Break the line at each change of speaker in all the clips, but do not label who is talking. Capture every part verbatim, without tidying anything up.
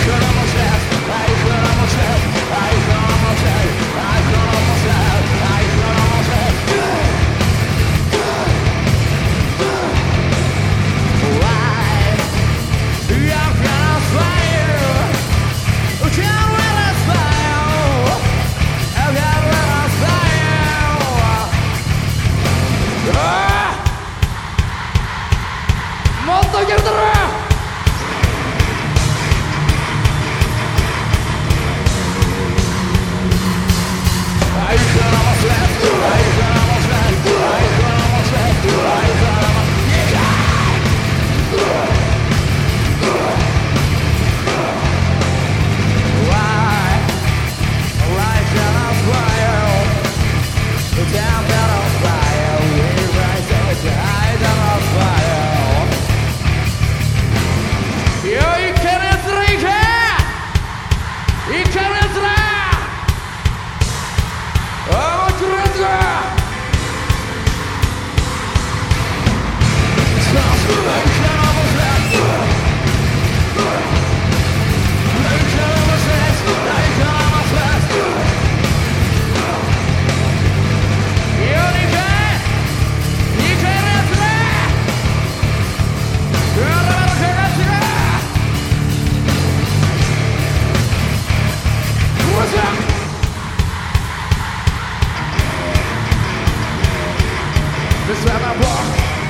もっといけるだろ。This time I walk.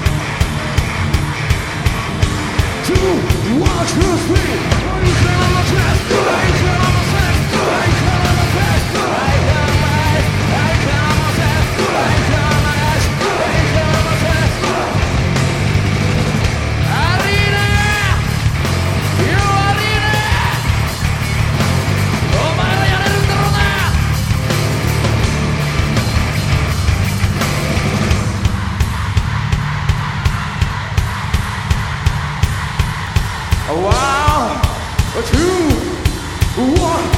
Two, one, two, three. Oh, you can on my chest. I can on my chest. I can on my chest. I can on my chest. I can on my chest. I can on my chest. I can on my chest. Arena, you arena. お前はやれるんだろうな。One, two, one.